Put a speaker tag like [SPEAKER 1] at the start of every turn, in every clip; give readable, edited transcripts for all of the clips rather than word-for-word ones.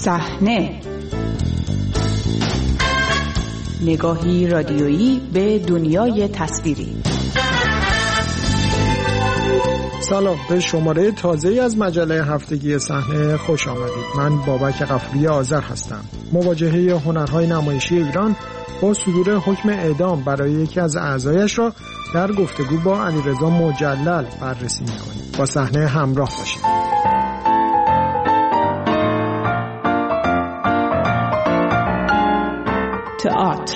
[SPEAKER 1] صحنه، نگاهی رادیویی به دنیای تصویری.
[SPEAKER 2] سلام، به شماره تازه‌ای از مجله هفتگی صحنه خوش آمدید. من بابک غفوری آذر هستم. مواجهه هنرهای نمایشی ایران با صدور حکم اعدام برای یکی از اعضایش را در گفتگو با علیرضا مجلل بررسی می‌کنیم. با صحنه همراه باشید.
[SPEAKER 1] تئاتر.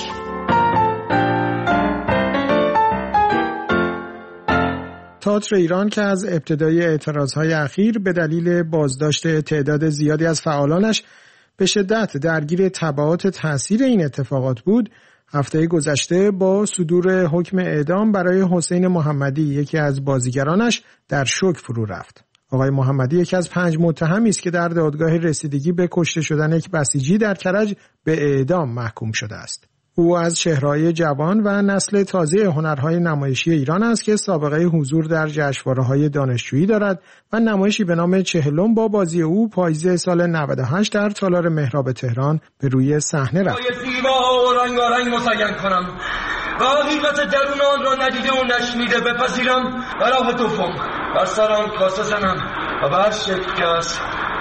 [SPEAKER 2] تئاتر ایران که از ابتدای اعتراضهای اخیر به دلیل بازداشت تعداد زیادی از فعالانش به شدت درگیر تبعات تأثیر این اتفاقات بود، هفته گذشته با صدور حکم اعدام برای حسین محمدی، یکی از بازیگرانش، در شوک فرو رفت. آقای محمدی یکی از 5 متهمی است که در دادگاه رسیدگی به کشته شدن یک بسیجی در کرج به اعدام محکوم شده است. او از چهره‌های جوان و نسل تازه هنرهای نمایشی ایران است که سابقه حضور در جشنواره‌های دانشجویی دارد و نمایشی به نام چهلم با بازی او پاییز سال 98 در تالار مهراب تهران به روی صحنه رفت.
[SPEAKER 3] زیبا و رنگارنگ مزین کنم و حقیقت درون آن را ندیده و نشنیده بپذیرم و راه دوم بر سر آن کاسه زنم و بر شکل که از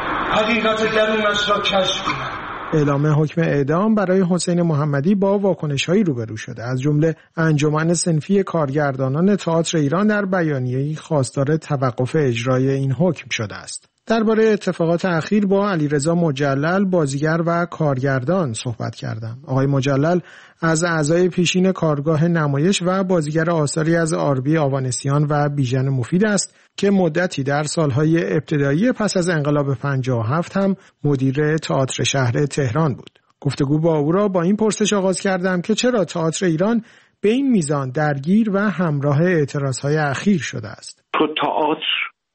[SPEAKER 3] حقیقت درونش را کشف کنم.
[SPEAKER 2] اعلام حکم اعدام برای حسین محمدی با واکنش‌هایی روبرو شده. از جمله انجمن صنفی کارگردانان تئاتر ایران در بیانیه‌ای خواستار توقف اجرای این حکم شده است. درباره اتفاقات اخیر با علیرضا مجلل، بازیگر و کارگردان صحبت کردم. آقای مجلل از اعضای پیشین کارگاه نمایش و بازیگر آثاری از آربی آوانسیان و بیژن مفید است که مدتی در سالهای ابتدایی پس از انقلاب 57 هم مدیر تئاتر شهر تهران بود. گفتگو با او را با این پرسش آغاز کردم که چرا تئاتر ایران به این میزان درگیر و همراه اعتراضهای اخیر شده است.
[SPEAKER 4] تئاتر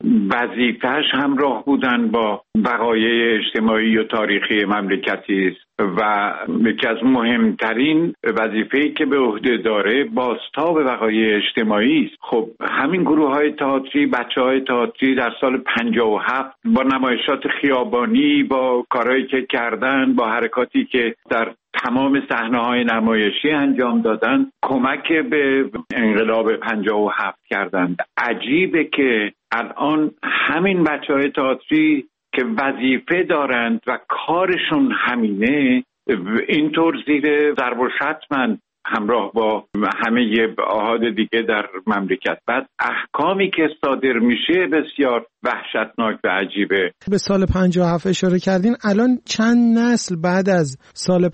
[SPEAKER 4] وظیفه‌اش همراه بودن با وقایع اجتماعی و تاریخی مملکتی است و یکی از مهمترین وظیفه‌ای که به عهده داره بازتاب وقایع اجتماعی است. خب همین گروه‌های تئاتری، بچه‌های تئاتری در سال 57 با نمایشات خیابانی، با کارهایی که کردن، با حرکاتی که در تمام صحنه‌های نمایشی انجام دادن، کمک به انقلاب 57 کردند. عجیبه که الان همین بچه‌های تئاتری که وظیفه دارند و کارشون همینه، اینطور زیر ضرب و شتمن همراه با همه احاد دیگه در مملکت. بعد احکامی که صادر میشه بسیار وحشتناک و عجیبه.
[SPEAKER 2] به سال 57 اشاره کردین. الان چند نسل بعد از سال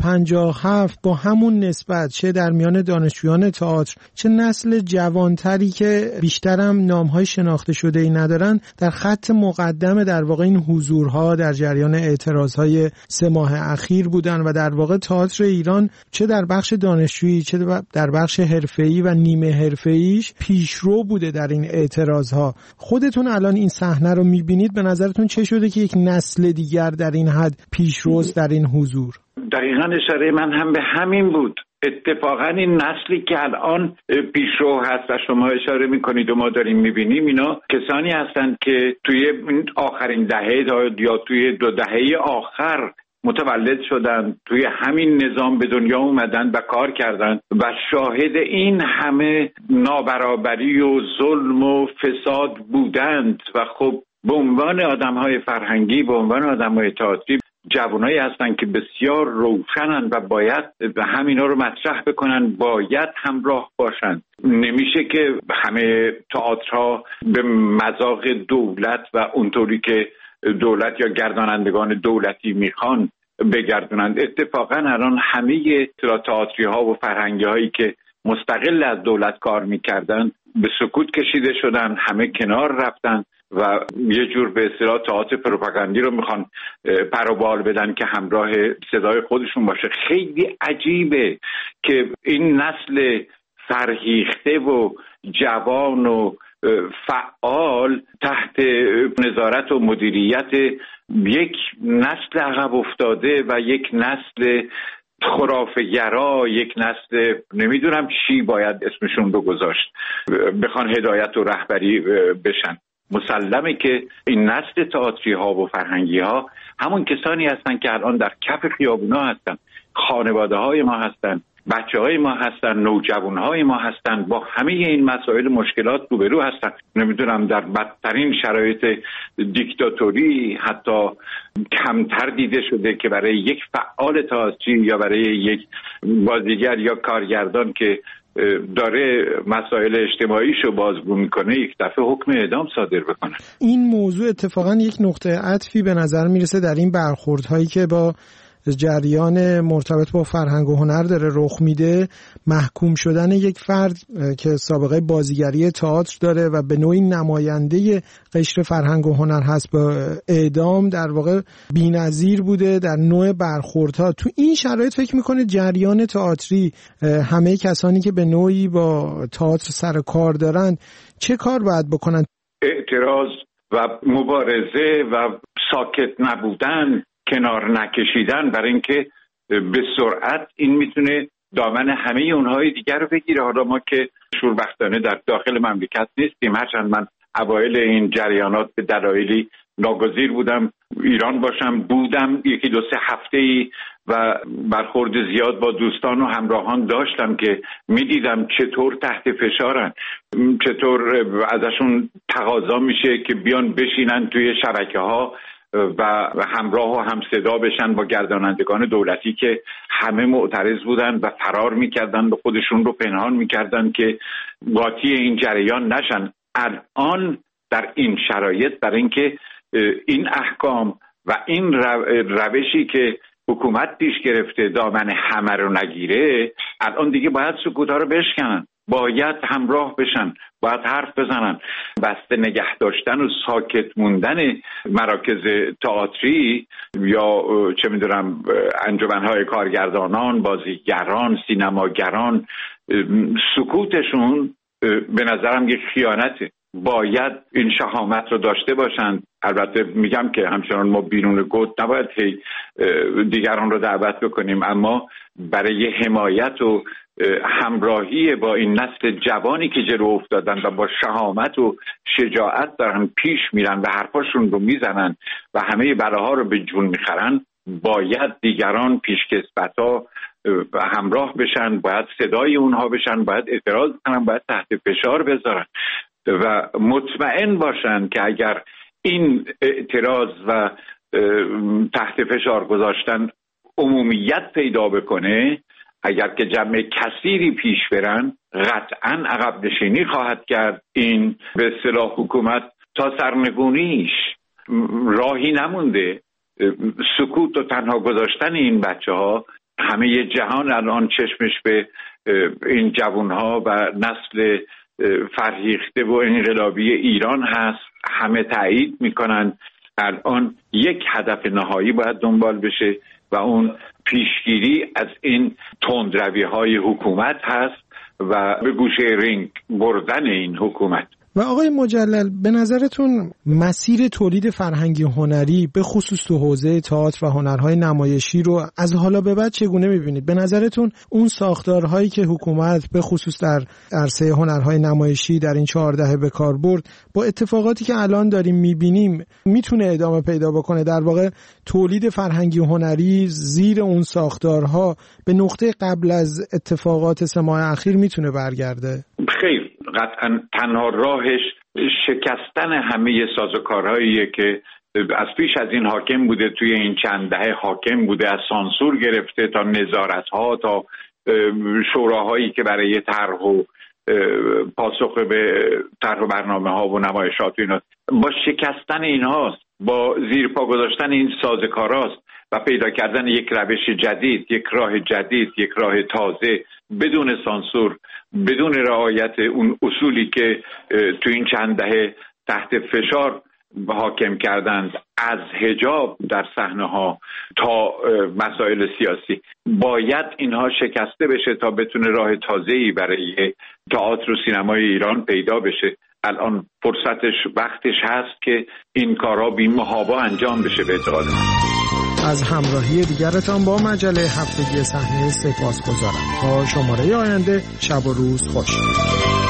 [SPEAKER 2] 57 با همون نسبت، چه در میان دانشجویان تئاتر چه نسل جوانتری که بیشترم نامهای شناخته شده ای ندارن، در خط مقدم در واقع این حضورها در جریان اعتراضهای 3 ماه اخیر بودن و در واقع تئاتر ایران چه در بخش دانشجویی چه در بخش حرفه‌ای و نیمه حرفه‌ایش پیشرو بوده در این اعتراضها. خودتون الان این صحنه رو می‌بینید، به نظرتون چه شده که یک نسل دیگر در این حد پیشروست در این حضور؟
[SPEAKER 4] دقیقاً اشاره من هم به همین بود. اتفاقاً این نسلی که الان پیشرو هست و شما اشاره می‌کنید و ما داریم می‌بینیم، اینا کسانی هستند که توی آخرین دهه یا توی 2 دهه آخر متولد شدن، توی همین نظام به دنیا اومدن و کار کردن و شاهد این همه نابرابری و ظلم و فساد بودند و خب به عنوان آدم‌های فرهنگی، به عنوان آدم‌های تئاتری، جوانایی هستن که بسیار روشنن و باید همینا رو مطرح بکنن، باید همراه باشن. نمیشه که همه تئاترها به مذاق دولت و اونطوری که دولت یا گردانندگان دولتی میخوان بگردونند. اتفاقا الان همه تئاتری ها و فرهنگی هایی که مستقل از دولت کار میکردن به سکوت کشیده شدن، همه کنار رفتن و یه جور به اصطلاح تئاتر پروپاگاندی رو میخوان پر و بال بدن که همراه صدای خودشون باشه. خیلی عجیبه که این نسل فرهیخته و جوان و فعال تحت نظارت و مدیریت یک نسل عقب افتاده و یک نسل خرافه‌گرا، یک نسل نمیدونم چی باید اسمشون رو گذاشت، بخوان هدایت و رهبری بشن. مسلمه که این نسل تئاتری ها و فرهنگی ها همون کسانی هستن که الان در کف خیابونا هستن، خانواده های ما هستن، بچه های ما هستن، نوجوان های ما هستن، با همه این مسائل مشکلات روبرو هستن. نمیدونم در بدترین شرایط دیکتاتوری حتی کمتر دیده شده که برای یک فعال تئاتری یا برای یک بازیگر یا کارگردان که داره مسائل اجتماعیشو بازگو میکنه یک دفعه حکم اعدام صادر بکنه.
[SPEAKER 2] این موضوع اتفاقا یک نقطه عطفی به نظر میرسه در این برخوردهایی که با جریان مرتبط با فرهنگ و هنر داره رخ میده. محکوم شدن یک فرد که سابقه بازیگری تئاتر داره و به نوعی نماینده قشر فرهنگ و هنر هست با اعدام در واقع بی‌نظیر بوده در نوع برخوردها. تو این شرایط فکر میکنه جریان تئاتری، همه کسانی که به نوعی با تئاتر سر کار دارن چه کار باید بکنن؟
[SPEAKER 4] اعتراض و مبارزه و ساکت نبودن، کنار نکشیدن، برای اینکه به سرعت این میتونه دامن همه اونهای دیگر رو بگیره. حالا ما که شوربختانه در داخل مملکت نیستیم، هرچند من اوایل این جریانات به دلایلی ناگزیر بودم ایران بودم یکی دو سه هفته‌ای و برخورد زیاد با دوستان و همراهان داشتم که میدیدم چطور تحت فشارن، چطور ازشون تقاضا میشه که بیان بشینن توی شبکه‌ها و همراه و همصدا بشن با گردانندگان دولتی که همه معترض بودن و فرار میکردن و خودشون رو پنهان میکردن که قاطی این جریان نشن. الان در این شرایط برای اینکه این احکام و این روشی که حکومت پیش گرفته دامن همه رو نگیره، الان دیگه باید سکوت‌ها رو بشکنن، باید همراه بشن، باید حرف بزنن. بسته نگه داشتن و ساکت موندن مراکز تئاتری یا چه میدونم انجمن‌های کارگردانان، بازیگران، سینماگران، سکوتشون به نظرم یک خیانته. باید این شهامت رو داشته باشن. البته میگم که همچنان ما بیرون گود نباید دیگران رو دعوت بکنیم، اما برای حمایت و همراهی با این نسل جوانی که جلو افتادن و با شهامت و شجاعت دارن پیش میرن و حرفاشون رو میزنن و همه بلاها رو به جون میخرن، باید دیگران پیشکسوت‌ها همراه بشن، باید صدای اونها بشن، باید اعتراض کنن، باید تحت فشار بذارن و مطمئن باشن که اگر این اعتراض و تحت فشار گذاشتن عمومیت پیدا بکنه، اگر که جمع کثیری پیش برن، قطعاً عقب نشینی خواهد کرد این به اصطلاح حکومت. تا سرنگونیش راهی نمونده. سکوت و تنها گذاشتن این بچه‌ها، همه جهان الان چشمش به این جوانها و نسل فرهیخته و انقلابی ایران هست، همه تایید میکنن. الان یک هدف نهایی باید دنبال بشه و اون پیشگیری از این تندروی‌های حکومت هست و به گوشه رینگ بردن این حکومت.
[SPEAKER 2] و آقای مجلل، به نظرتون مسیر تولید فرهنگی هنری به خصوص تو حوزه تئاتر و هنرهای نمایشی رو از حالا به بعد چگونه می‌بینید؟ به نظرتون اون ساختارهایی که حکومت به خصوص در عرصه هنرهای نمایشی در این 4 دهه به کار برد، با اتفاقاتی که الان داریم می‌بینیم میتونه ادامه پیدا بکنه؟ در واقع تولید فرهنگی هنری زیر اون ساختارها به نقطه قبل از اتفاقات 3 ماه اخیر میتونه برگرده؟
[SPEAKER 4] خیر، قطعا تنها راهش شکستن همه سازوکارهاییه که از پیش از این حاکم بوده، توی این چند دهه حاکم بوده، از سانسور گرفته تا نظارت‌ها تا شوراهایی که برای طرح و پاسخ به طرح و برنامه‌ها و نمایشات و اینا. با شکستن اینهاست، با زیرپا گذاشتن این سازوکارهاست و پیدا کردن یک روش جدید، یک راه جدید، یک راه تازه، بدون سانسور، بدون رعایت اون اصولی که تو این چند دهه تحت فشار حاکم کردند، از حجاب در صحنه‌ها تا مسائل سیاسی. باید اینها شکسته بشه تا بتونه راه تازه‌ای برای تئاتر و سینمای ایران پیدا بشه. الان فرصتش، وقتش هست که این کارها بی‌محابا انجام بشه. به اعتقاد من
[SPEAKER 2] از همراهی دیگرتان با مجله هفتگی صحنه سپاسگزارم. تا شماره آینده، شب و روز خوش.